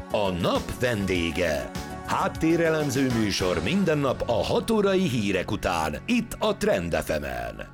A nap vendége. Háttérelemző műsor minden nap a 6 órai hírek után, itt a Trend FM-en.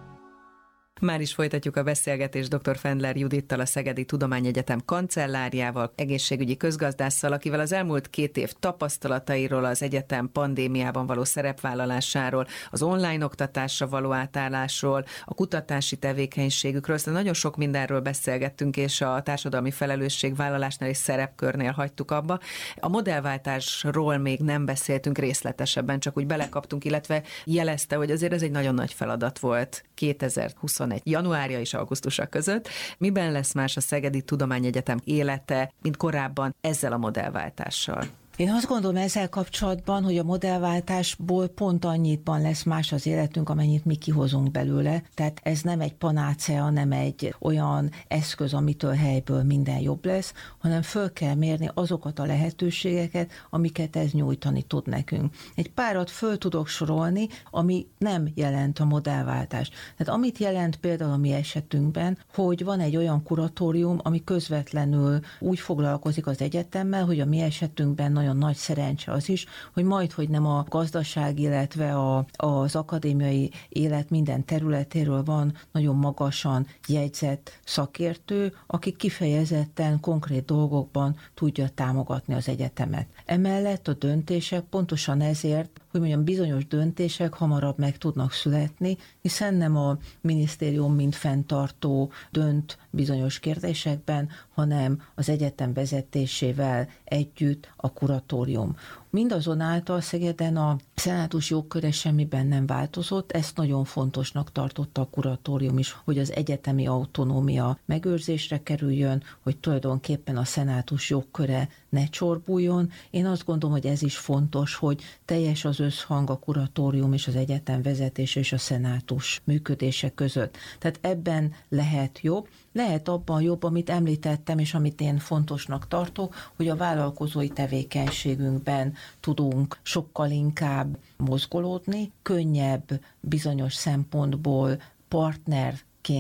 Már is folytatjuk a beszélgetést dr. Fendler Judittal, a Szegedi Tudományegyetem kancellárjával, egészségügyi közgazdásszal, akivel az elmúlt 2 év tapasztalatairól, az egyetem pandémiában való szerepvállalásáról, az online oktatásra való átállásról, a kutatási tevékenységükről, aztán nagyon sok mindenről beszélgettünk, és a társadalmi felelősségvállalásnál és szerepkörnél hagytuk abba. A modellváltásról még nem beszéltünk részletesebben, csak úgy belekaptunk, illetve jelezte, hogy azért ez egy nagyon nagy feladat volt 2021 januárja és augusztusa között. Miben lesz más a Szegedi Tudományegyetem élete, mint korábban ezzel a modellváltással? Én azt gondolom ezzel kapcsolatban, hogy a modellváltásból pont annyiban lesz más az életünk, amennyit mi kihozunk belőle. Tehát ez nem egy panácea, nem egy olyan eszköz, amitől helyből minden jobb lesz, hanem föl kell mérni azokat a lehetőségeket, amiket ez nyújtani tud nekünk. Egy párat föl tudok sorolni, ami nem jelent a modellváltást. Tehát amit jelent például a mi esetünkben, hogy van egy olyan kuratórium, ami közvetlenül úgy foglalkozik az egyetemmel, hogy a mi esetünkben nagyon nagy szerencse az is, hogy majdhogy nem a gazdaság, illetve az akadémiai élet minden területéről van nagyon magasan jegyzett szakértő, aki kifejezetten konkrét dolgokban tudja támogatni az egyetemet. Emellett a döntések pontosan ezért, hogy mondjam, bizonyos döntések hamarabb meg tudnak születni, hiszen nem a minisztérium mint fenntartó dönt bizonyos kérdésekben, hanem az egyetem vezetésével együtt a kuratórium. Mindazonáltal Szegeden a szenátus jogköre semmiben nem változott, ezt nagyon fontosnak tartotta a kuratórium is, hogy az egyetemi autonómia megőrzésre kerüljön, hogy tulajdonképpen a szenátus jogköre ne csorbuljon. Én azt gondolom, hogy ez is fontos, hogy teljes az összhang a kuratórium és az egyetem vezetése és a szenátus működése között. Tehát ebben lehet jobb. Lehet abban jobb, amit említettem, és amit én fontosnak tartok, hogy a vállalkozói tevékenységünkben tudunk sokkal inkább mozgolódni, könnyebb bizonyos szempontból partnerként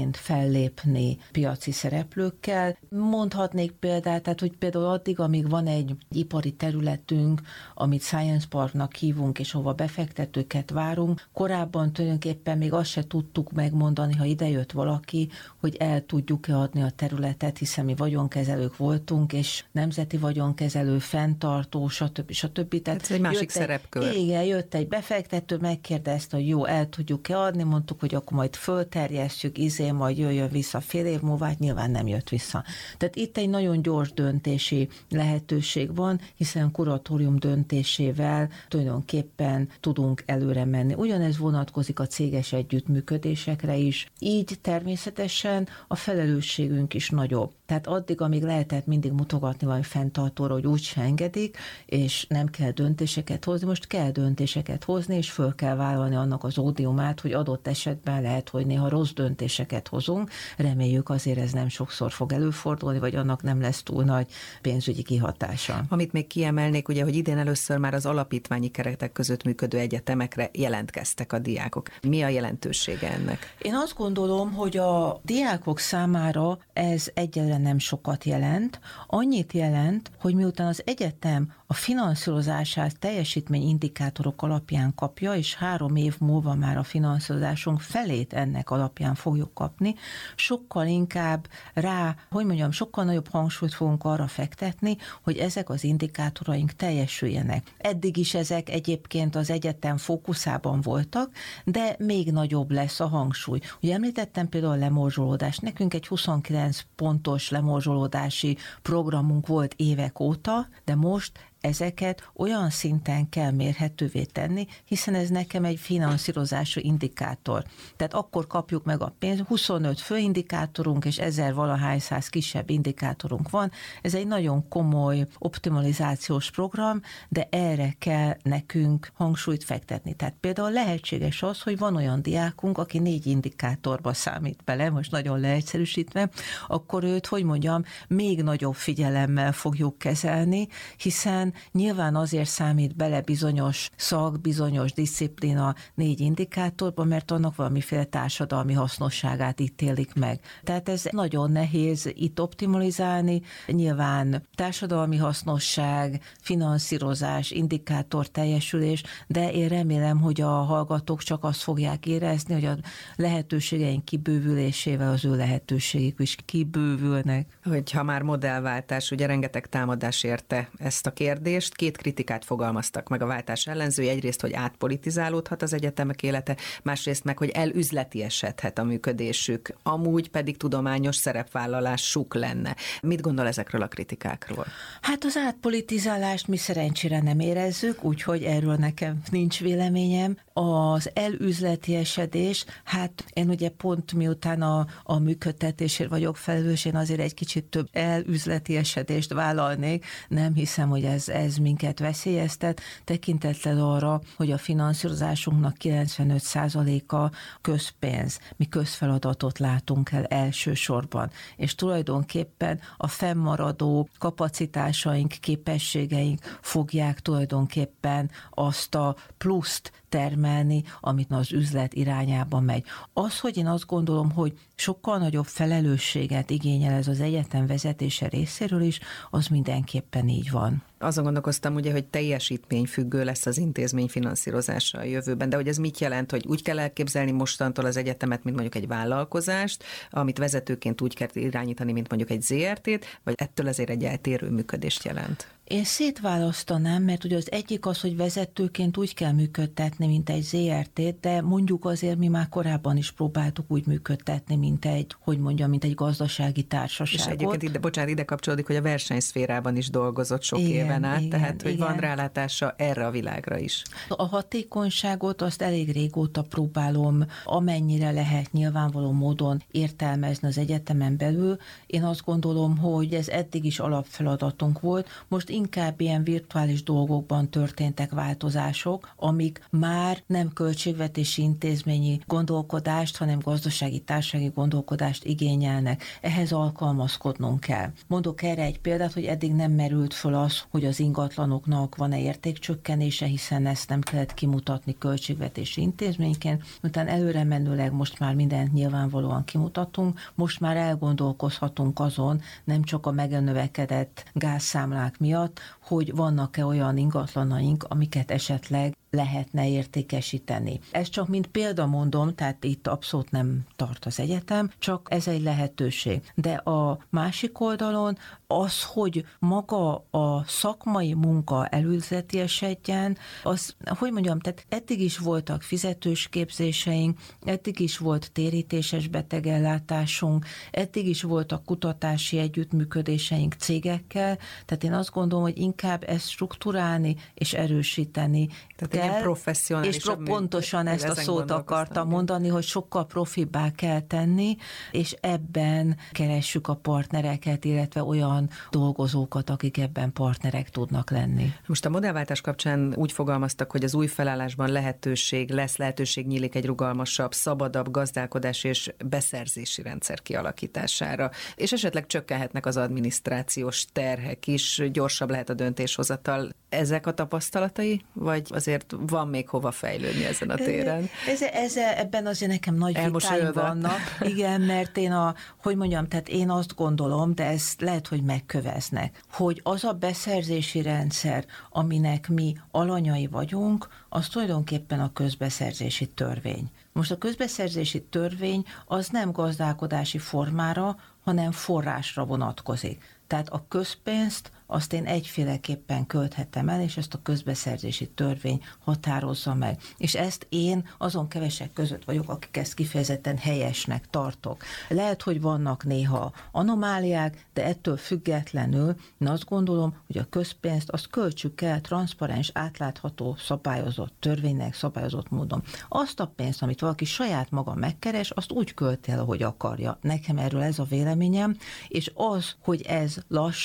fellépni piaci szereplőkkel. Mondhatnék példát, tehát hogy például addig, amíg van egy ipari területünk, amit Science Parknak hívunk, és hova befektetőket várunk, korábban tulajdonképpen még azt se tudtuk megmondani, ha idejött valaki, hogy el tudjuk-e adni a területet, hiszen mi vagyonkezelők voltunk, és nemzeti vagyonkezelő, fenntartó, stb. Tehát ez egy másik szerepkör. Igen, jött egy befektető, megkérdezte, hogy jó, el tudjuk-e adni, mondtuk, hogy akkor majd fölterjesztjük, majd jöjjön vissza fél év múlva, hát nyilván nem jött vissza. Tehát itt egy nagyon gyors döntési lehetőség van, hiszen kuratórium döntésével tulajdonképpen tudunk előre menni. Ugyanez vonatkozik a céges együttműködésekre is. Így természetesen a felelősségünk is nagyobb. Tehát addig, amíg lehetett mindig mutogatni valami fenntartóra, hogy úgyse engedik, és nem kell döntéseket hozni, most kell döntéseket hozni, és föl kell vállalni annak az ódiumát, hogy adott esetben lehet, hogy néha rossz döntéseket hozunk. Reméljük azért ez nem sokszor fog előfordulni, vagy annak nem lesz túl nagy pénzügyi kihatása. Amit még kiemelnék, ugye, hogy idén először már az alapítványi keretek között működő egyetemekre jelentkeztek a diákok. Mi a jelentősége ennek? Én azt gondolom, hogy a diákok számára ez egyelőre nem sokat jelent. Annyit jelent, hogy miután az egyetem a finanszírozását teljesítményindikátorok alapján kapja, és 3 év múlva már a finanszírozásunk felét ennek alapján fogjuk kapni, sokkal inkább sokkal nagyobb hangsúlyt fogunk arra fektetni, hogy ezek az indikátoraink teljesüljenek. Eddig is ezek egyébként az egyetem fókuszában voltak, de még nagyobb lesz a hangsúly. Ugye említettem például a lemorzsolódást. Nekünk egy 29 pontos lemorzsolódási programunk volt évek óta, de most ezeket olyan szinten kell mérhetővé tenni, hiszen ez nekem egy finanszírozási indikátor. Tehát akkor kapjuk meg a pénzt, 25 főindikátorunk és 1000-valahány száz kisebb indikátorunk van. Ez egy nagyon komoly optimalizációs program, de erre kell nekünk hangsúlyt fektetni. Tehát például lehetséges az, hogy van olyan diákunk, aki 4 indikátorba számít bele, most nagyon leegyszerűsítve, akkor őt, még nagyobb figyelemmel fogjuk kezelni, hiszen nyilván azért számít bele bizonyos szak, bizonyos diszciplína 4 indikátorban, mert annak valamiféle társadalmi hasznosságát ítélik meg. Tehát ez nagyon nehéz itt optimalizálni. Nyilván társadalmi hasznosság, finanszírozás, indikátor teljesülés, de én remélem, hogy a hallgatók csak azt fogják érezni, hogy a lehetőségeink kibővülésével az ő lehetőségük is kibővülnek. Hogyha már modellváltás, ugye rengeteg támadás érte ezt a kérdést, 2 kritikát fogalmaztak meg a váltás ellenzői, egyrészt, hogy átpolitizálódhat az egyetemek élete, másrészt meg, hogy elüzletiesedhet a működésük, amúgy pedig tudományos szerepvállalásuk lenne. Mit gondol ezekről a kritikákról? Hát az átpolitizálást mi szerencsére nem érezzük, úgyhogy erről nekem nincs véleményem. Az elüzletiesedés, hát én ugye pont miután a működtetésért vagyok felelős, én azért egy kicsit több elüzletiesedést vállalnék. Nem hiszem, hogy ez minket veszélyeztet, tekintettel arra, hogy a finanszírozásunknak 95%-a közpénz. Mi közfeladatot látunk el elsősorban, és tulajdonképpen a fennmaradó kapacitásaink, képességeink fogják tulajdonképpen azt a pluszt termelni, amit az üzlet irányába megy. Az, hogy én azt gondolom, hogy sokkal nagyobb felelősséget igényel ez az egyetem vezetése részéről is, az mindenképpen így van. Azon gondolkoztam ugye, hogy teljesítményfüggő lesz az intézmény finanszírozása a jövőben, de hogy ez mit jelent, hogy úgy kell elképzelni mostantól az egyetemet, mint mondjuk egy vállalkozást, amit vezetőként úgy kell irányítani, mint mondjuk egy ZRT-t, vagy ettől azért egy eltérő működést jelent? Én szétválasztanám, mert ugye az egyik az, hogy vezetőként úgy kell működtetni, mint egy ZRT-t, de mondjuk azért mi már korábban is próbáltuk úgy működtetni, mint egy gazdasági társaságot. És egyébként ide kapcsolódik, hogy a versenyszférában is dolgozott sok éven át, tehát hogy van rálátása erre a világra is. A hatékonyságot azt elég régóta próbálom, amennyire lehet nyilvánvaló módon értelmezni az egyetemen belül. Én azt gondolom, hogy ez eddig is alapfeladatunk volt, most inkább ilyen virtuális dolgokban történtek változások, amik már nem költségvetési intézményi gondolkodást, hanem gazdasági társasági gondolkodást igényelnek. Ehhez alkalmazkodnunk kell. Mondok erre egy példát, hogy eddig nem merült föl az, hogy az ingatlanoknak van-e értékcsökkenése, hiszen ezt nem kellett kimutatni költségvetési intézményként, utána előre menőleg most már mindent nyilvánvalóan kimutatunk, most már elgondolkozhatunk azon, nem csak a megnövekedett gázszámlák miatt, hogy vannak-e olyan ingatlanaink, amiket esetleg lehetne értékesíteni. Ez csak mint példa mondom, tehát itt abszolút nem tart az egyetem, csak ez egy lehetőség. De a másik oldalon az, hogy maga a szakmai munka elüzletiesedjen, az, hogy mondjam, tehát eddig is voltak fizetős képzéseink, eddig is volt térítéses betegellátásunk, eddig is voltak kutatási együttműködéseink cégekkel, tehát én azt gondolom, hogy inkább ezt strukturálni és erősíteni kell. És pontosan ezt a szót akartam mondani, hogy sokkal profibbá kell tenni, és ebben keressük a partnereket, illetve olyan dolgozókat, akik ebben partnerek tudnak lenni. Most a modellváltás kapcsán úgy fogalmaztak, hogy az új felállásban lehetőség nyílik egy rugalmasabb, szabadabb gazdálkodási és beszerzési rendszer kialakítására, és esetleg csökkenhetnek az adminisztrációs terhek is, gyorsabb lehet a döntéshozatal. Ezek a tapasztalatai, vagy azért van még hova fejlődni ezen a téren? Ebben azért nekem nagy vitáim vannak. Igen, mert tehát én azt gondolom, de ezt lehet, hogy megköveznek, hogy az a beszerzési rendszer, aminek mi alanyai vagyunk, az tulajdonképpen a közbeszerzési törvény. Most a közbeszerzési törvény az nem gazdálkodási formára, hanem forrásra vonatkozik. Tehát a közpénzt azt én egyféleképpen költhetem el, és ezt a közbeszerzési törvény határozza meg. És ezt én azon kevesek között vagyok, akik ezt kifejezetten helyesnek tartok. Lehet, hogy vannak néha anomáliák, de ettől függetlenül én azt gondolom, hogy a közpénzt azt költsük el transzparens, átlátható, szabályozott törvénynek, szabályozott módon. Azt a pénzt, amit valaki saját maga megkeres, azt úgy költi el, ahogy akarja. Nekem erről ez a véleményem, és az, hogy ez lassúbb,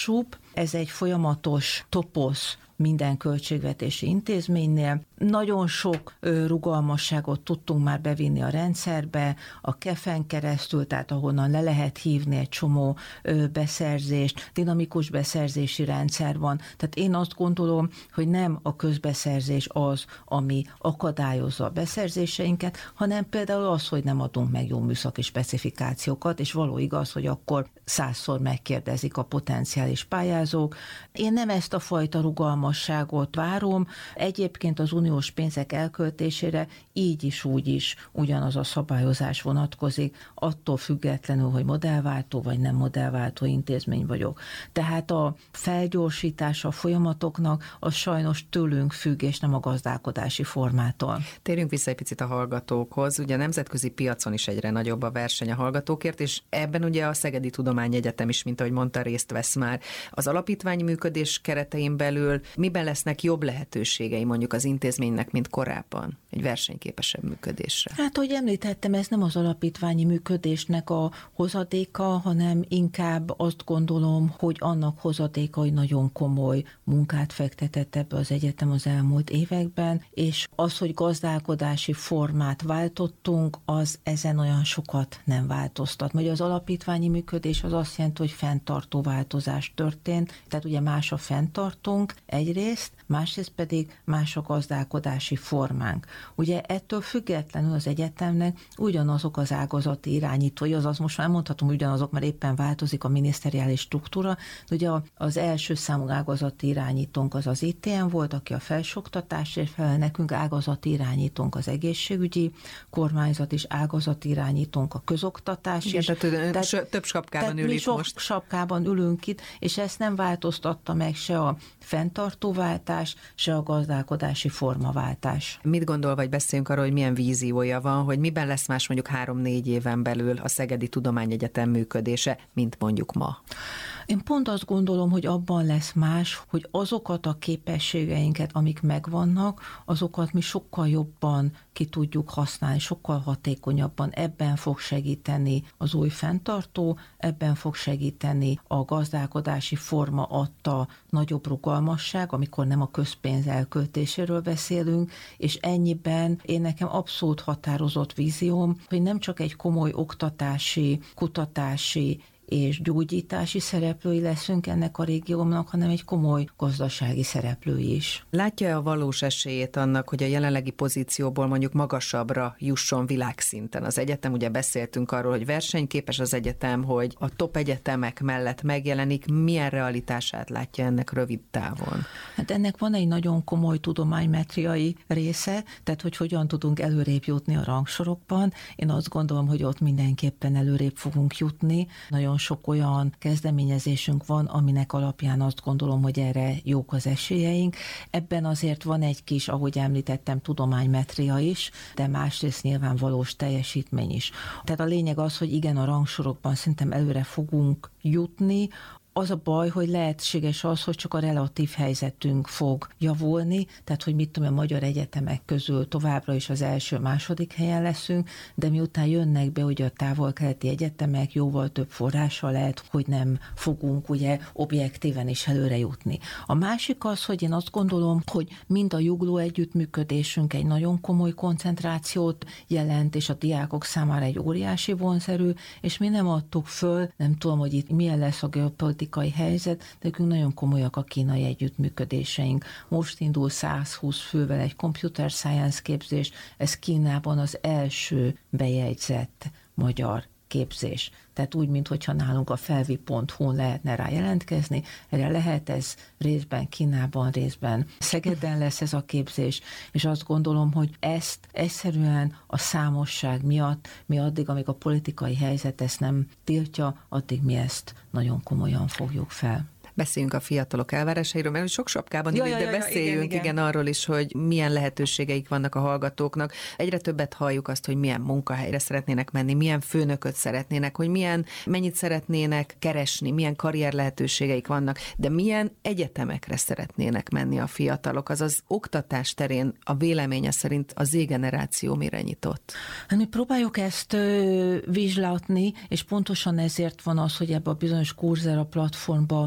Ez egy folyamatos toposz minden költségvetési intézménynél. Nagyon sok rugalmasságot tudtunk már bevinni a rendszerbe, a KEF-en keresztül, tehát ahonnan le lehet hívni egy csomó beszerzést, dinamikus beszerzési rendszer van. Tehát én azt gondolom, hogy nem a közbeszerzés az, ami akadályozza a beszerzéseinket, hanem például az, hogy nem adunk meg jó műszaki specifikációkat, és való igaz, hogy akkor 100-szor megkérdezik a potenciális pályázók. Én nem ezt a fajta rugalmasságot várom. Egyébként az uniós pénzek elköltésére így is, úgy is ugyanaz a szabályozás vonatkozik, attól függetlenül, hogy modellváltó vagy nem modellváltó intézmény vagyok. Tehát a felgyorsítása a folyamatoknak az sajnos tőlünk függ, és nem a gazdálkodási formától. Térjünk vissza egy picit a hallgatókhoz. Ugye a nemzetközi piacon is egyre nagyobb a verseny a hallgatókért, és ebben ugye a Szegedi Tudományegyetem is, mint ahogy mondta, részt vesz már. Az alapítványi működés keretein belül miben lesznek jobb lehetőségei mondjuk az intézménynek, mint korábban egy versenyképesebb működésre? Hát, ahogy említettem, ez nem az alapítványi működésnek a hozadéka, hanem inkább azt gondolom, hogy annak hozadéka, hogy nagyon komoly munkát fektetett ebbe az egyetem az elmúlt években, és az, hogy gazdálkodási formát váltottunk, az ezen olyan sokat nem változtat. Mert az alapítványi működés az azt jelenti, hogy fenntartó változás történt, tehát ugye más a fenntartónk egyrészt, másrészt pedig más a gazdálkodási formánk. Ugye ettől függetlenül az egyetemnek ugyanazok az ágazati irányítói, azaz most már mondhatom ugyanazok, mert éppen változik a miniszteriális struktúra, de ugye az első számú ágazati irányítónk az az ITM volt, aki a felsőoktatásért felel, nekünk ágazati irányítónk az egészségügyi kormányzat, és ágazati irányítónk a közoktatás is. Tehát több sapkában ülünk most. Sapkában ülünk itt, és ezt nem változtatta meg se a fenntartóváltás, se a gazdálkodási formaváltás. Mit gondol, vagy beszéljünk arról, hogy milyen víziója van, hogy miben lesz más mondjuk 3-4 éven belül a Szegedi Tudományegyetem működése, mint mondjuk ma? Én pont azt gondolom, hogy abban lesz más, hogy azokat a képességeinket, amik megvannak, azokat mi sokkal jobban ki tudjuk használni, sokkal hatékonyabban. Ebben fog segíteni az új fenntartó, ebben fog segíteni a gazdálkodási forma adta nagyobb rugalmasság, amikor nem a közpénz elköltéséről beszélünk, és ennyiben én nekem abszolút határozott vízióm, hogy nem csak egy komoly oktatási, kutatási és gyógyítási szereplői leszünk ennek a régiónak, hanem egy komoly gazdasági szereplői is. Látja a valós esélyét annak, hogy a jelenlegi pozícióból mondjuk magasabbra jusson világszinten az egyetem? Ugye beszéltünk arról, hogy versenyképes az egyetem, hogy a top egyetemek mellett megjelenik. Milyen realitását látja ennek rövid távon? Hát ennek van egy nagyon komoly tudománymetriai része, tehát hogy hogyan tudunk előrébb jutni a rangsorokban. Én azt gondolom, hogy ott mindenképpen előrébb fogunk jutni. Nagyon sok olyan kezdeményezésünk van, aminek alapján azt gondolom, hogy erre jók az esélyeink. Ebben azért van egy kis, ahogy említettem, tudománymetria is, de másrészt nyilván valós teljesítmény is. Tehát a lényeg az, hogy igen, a rangsorokban szerintem előre fogunk jutni. Az a baj, hogy lehetséges az, hogy csak a relatív helyzetünk fog javulni, tehát hogy mit tudom, a magyar egyetemek közül továbbra is az első-második helyen leszünk, de miután jönnek be ugye a távol-keleti egyetemek, jóval több forrással lehet, hogy nem fogunk ugye objektíven is előre jutni. A másik az, hogy én azt gondolom, hogy mind a jugló együttműködésünk egy nagyon komoly koncentrációt jelent, és a diákok számára egy óriási vonzerő, és mi nem adtuk föl, nem tudom, hogy itt milyen lesz a geopolitikai helyzet, de nekünk nagyon komolyak a kínai együttműködéseink. Most indul 120 fővel egy computer science képzés, ez Kínában az első bejegyzett magyar képzés. Tehát úgy, mintha nálunk a felvi.hu-n lehetne rá jelentkezni, erre lehet, ez részben Kínában, részben Szegeden lesz ez a képzés, és azt gondolom, hogy ezt egyszerűen a számosság miatt, mi addig, amíg a politikai helyzet ezt nem tiltja, addig mi ezt nagyon komolyan fogjuk fel. Beszéljünk a fiatalok elvárásairól, mert sok sapkában ülünk, de beszéljünk igen arról is, hogy milyen lehetőségeik vannak a hallgatóknak. Egyre többet halljuk azt, hogy milyen munkahelyre szeretnének menni, milyen főnököt szeretnének, hogy mennyit szeretnének keresni, milyen karrier lehetőségeik vannak, de milyen egyetemekre szeretnének menni a fiatalok. Azaz oktatás terén a véleménye szerint a Z-generáció mire nyitott? Mi próbáljuk ezt vizsgálni, és pontosan ezért van az, hogy ebbe a bizonyos Coursera platformba mi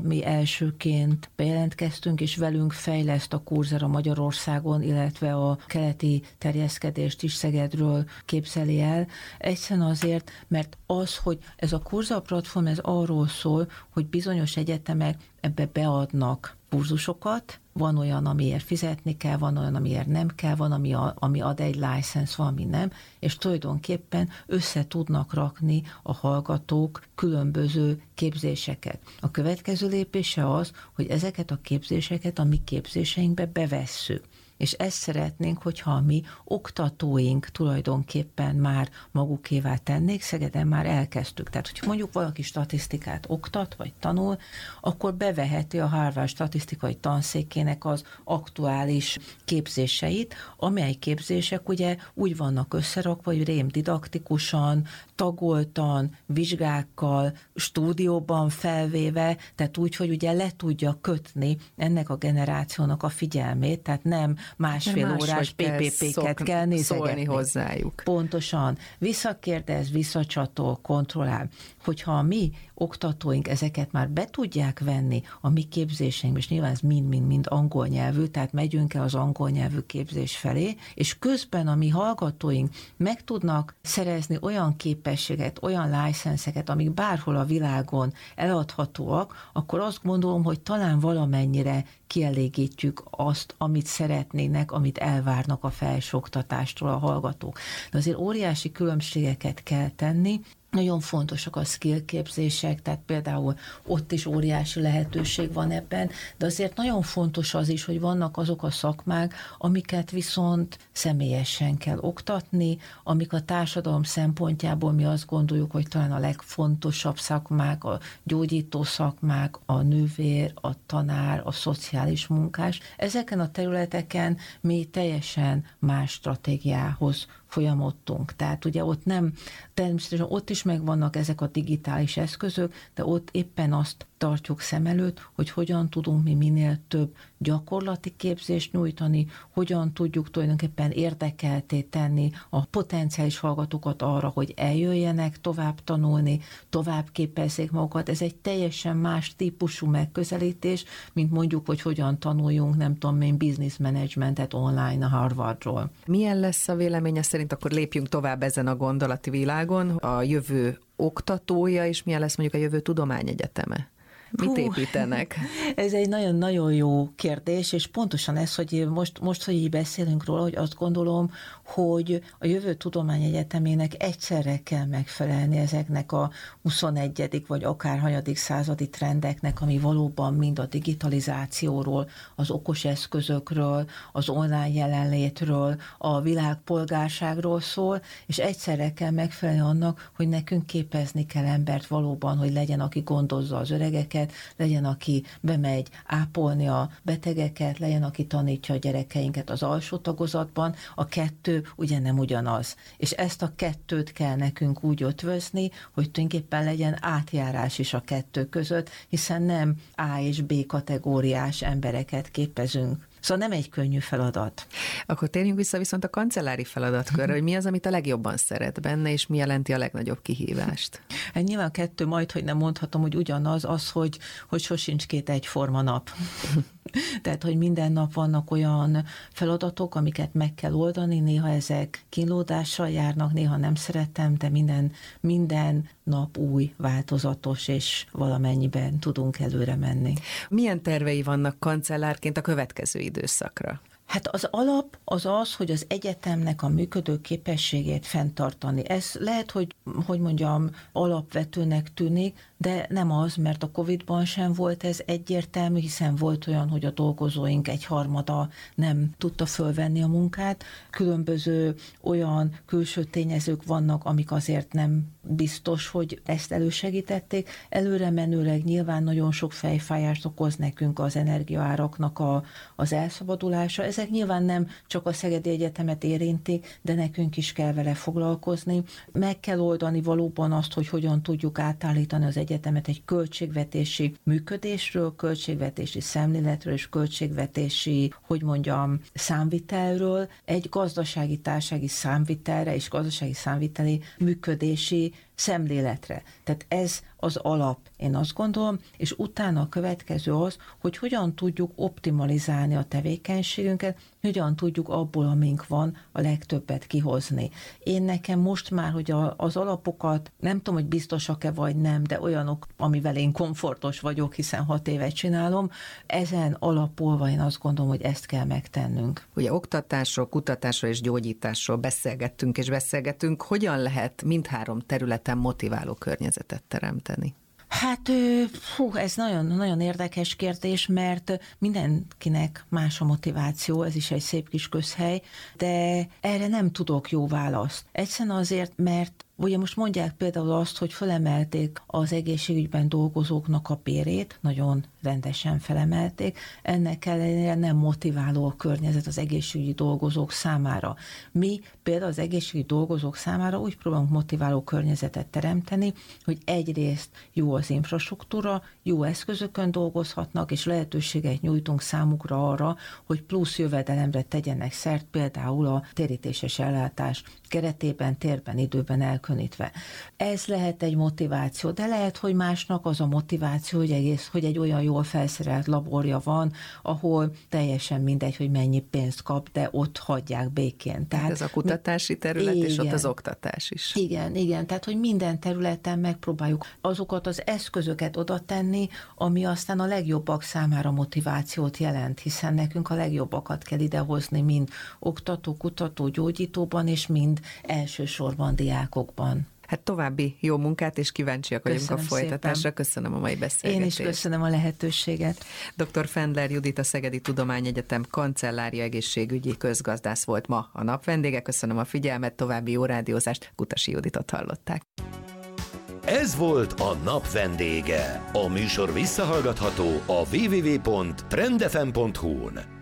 elsőként bejelentkeztünk, és velünk fejleszt a Coursera Magyarországon, illetve a keleti terjeszkedést is Szegedről képzeli el. Egyszerűen azért, mert az, hogy ez a Coursera platform, ez arról szól, hogy bizonyos egyetemek ebbe beadnak kurzusokat, van olyan, amiért fizetni kell, van olyan, amiért nem kell, van, ami ad egy license, van, ami nem, és tulajdonképpen össze tudnak rakni a hallgatók különböző képzéseket. A következő lépése az, hogy ezeket a képzéseket a mi képzéseinkbe bevesszük. És ezt szeretnénk, hogyha a mi oktatóink tulajdonképpen már magukévá tennék, Szegeden már elkezdtük. Tehát, hogyha mondjuk valaki statisztikát oktat, vagy tanul, akkor beveheti a Harvard statisztikai tanszékének az aktuális képzéseit, amely képzések ugye úgy vannak összerakva, hogy rém didaktikusan, tagoltan, vizsgákkal, stúdióban felvéve, tehát úgy, hogy ugye le tudja kötni ennek a generációnak a figyelmét, tehát nem másfél órás PPP-ket kell nézegetni. Hozzájuk. Pontosan. Visszakérdez, visszacsatol, kontrollál. Hogyha a mi oktatóink ezeket már be tudják venni a mi képzéseink, és nyilván ez mind angol nyelvű, tehát megyünk el az angol nyelvű képzés felé, és közben a mi hallgatóink meg tudnak szerezni olyan képességet, olyan licenszeket, amik bárhol a világon eladhatóak, akkor azt gondolom, hogy talán valamennyire kielégítjük azt, amit szeretnének, amit elvárnak a felsőoktatástól a hallgatók. De azért óriási különbségeket kell tenni. Nagyon fontosak a skill képzések, tehát például ott is óriási lehetőség van ebben, de azért nagyon fontos az is, hogy vannak azok a szakmák, amiket viszont személyesen kell oktatni, amik a társadalom szempontjából mi azt gondoljuk, hogy talán a legfontosabb szakmák, a gyógyító szakmák, a nővér, a tanár, a szociális munkás. Ezeken a területeken mi teljesen más stratégiához folyamodtunk. Tehát ugye ott nem, természetesen ott is megvannak ezek a digitális eszközök, de ott éppen azt tartjuk szem előtt, hogy hogyan tudunk mi minél több gyakorlati képzést nyújtani, hogyan tudjuk tulajdonképpen érdekelté tenni a potenciális hallgatókat arra, hogy eljöjjenek tovább tanulni, tovább képezzék magukat. Ez egy teljesen más típusú megközelítés, mint mondjuk, hogy hogyan tanuljunk, nem tudom én, business managementet online a Harvardról. Milyen lesz a véleménye szerint, akkor lépjünk tovább ezen a gondolati világon, a jövő oktatója, és milyen lesz mondjuk a jövő tudományegyeteme? Mit építenek? Ez egy nagyon-nagyon jó kérdés, és pontosan ez, hogy most, hogy így beszélünk róla, hogy azt gondolom, hogy a jövő tudományegyetemének egyszerre kell megfelelni ezeknek a 21. vagy akár hanyadik századi trendeknek, ami valóban mind a digitalizációról, az okos eszközökről, az online jelenlétről, a világpolgárságról szól, és egyszerre kell megfelelni annak, hogy nekünk képezni kell embert valóban, hogy legyen, aki gondozza az öregeket, legyen, aki bemegy ápolni a betegeket, legyen, aki tanítja a gyerekeinket az alsó tagozatban. A kettő ugye nem ugyanaz. És ezt a kettőt kell nekünk úgy ötvözni, hogy tulajdonképpen legyen átjárás is a kettő között, hiszen nem A és B kategóriás embereket képezünk. Szóval nem egy könnyű feladat. Akkor térjünk vissza viszont a kancellári feladatkörre, hogy mi az, amit a legjobban szeret benne, és mi jelenti a legnagyobb kihívást? Hát nyilván kettő majd, hogy nem mondhatom, hogy ugyanaz az, hogy sosincs két egyforma nap. Tehát, hogy minden nap vannak olyan feladatok, amiket meg kell oldani, néha ezek kínlódással járnak, néha nem szeretem, de minden nap új, változatos, és valamennyiben tudunk előre menni. Milyen tervei vannak kancellárként a következő időszakra? Hát az alap az, hogy az egyetemnek a működő képességét fenntartani. Ez lehet, hogy mondjam, alapvetőnek tűnik, de nem az, mert a Covid-ban sem volt ez egyértelmű, hiszen volt olyan, hogy a dolgozóink egyharmada nem tudta fölvenni a munkát. Különböző olyan külső tényezők vannak, amik azért nem biztos, hogy ezt elősegítették. Előre menőleg nyilván nagyon sok fejfájást okoz nekünk az energiaáraknak az elszabadulása. Ezek nyilván nem csak a Szegedi Egyetemet érintik, de nekünk is kell vele foglalkozni. Meg kell oldani valóban azt, hogy hogyan tudjuk átállítani az egyetemet egy költségvetési működésről, költségvetési szemléletről és költségvetési, számvitelről egy gazdasági társasági számvitelre és gazdasági számviteli működési szemléletre. Tehát ez az alap, én azt gondolom, és utána a következő az, hogy hogyan tudjuk optimalizálni a tevékenységünket, hogyan tudjuk abból, amink van, a legtöbbet kihozni. Én nekem most már, hogy az alapokat, nem tudom, hogy biztosak-e vagy nem, de olyanok, amivel én komfortos vagyok, hiszen 6 éve csinálom, ezen alapolva én azt gondolom, hogy ezt kell megtennünk. Ugye oktatásról, kutatásról és gyógyításról beszélgettünk. Hogyan lehet mindhárom területen motiváló környezetet teremteni? Hát, ez nagyon érdekes kérdés, mert mindenkinek más a motiváció, ez is egy szép kis közhely, de erre nem tudok jó választ. Egyszerűen azért, mert ugye most mondják például azt, hogy felemelték az egészségügyben dolgozóknak a bérét, nagyon rendesen felemelték, ennek ellenére nem motiváló a környezet az egészségügyi dolgozók számára. Mi például az egészségügyi dolgozók számára úgy próbálunk motiváló környezetet teremteni, hogy egyrészt jó az infrastruktúra, jó eszközökön dolgozhatnak, és lehetőséget nyújtunk számukra arra, hogy plusz jövedelemre tegyenek szert, például a térítéses ellátás keretében, térben, időben elkülönítve. Ez lehet egy motiváció, de lehet, hogy másnak az a motiváció, hogy egy olyan jól felszerelt laborja van, ahol teljesen mindegy, hogy mennyi pénzt kap, de ott hagyják békén. Tehát ez a kutatási terület, igen, és ott az oktatás is. Igen, tehát hogy minden területen megpróbáljuk azokat az eszközöket oda tenni, ami aztán a legjobbak számára motivációt jelent, hiszen nekünk a legjobbakat kell idehozni, mind oktató, kutató, gyógyítóban, és mind elsősorban diákokban. Hát további jó munkát, és kíváncsiak vagyunk a folytatásra. Szépen. Köszönöm a mai beszélgetést. Én is köszönöm a lehetőséget. Dr. Fendler Judit, a Szegedi Tudományegyetem kancellária egészségügyi közgazdász volt ma a nap vendége. Köszönöm a figyelmet, további jó rádiózást. Kutasi Juditot hallották. Ez volt a nap vendége. A műsor visszahallgatható a www.trendfm.hu-n.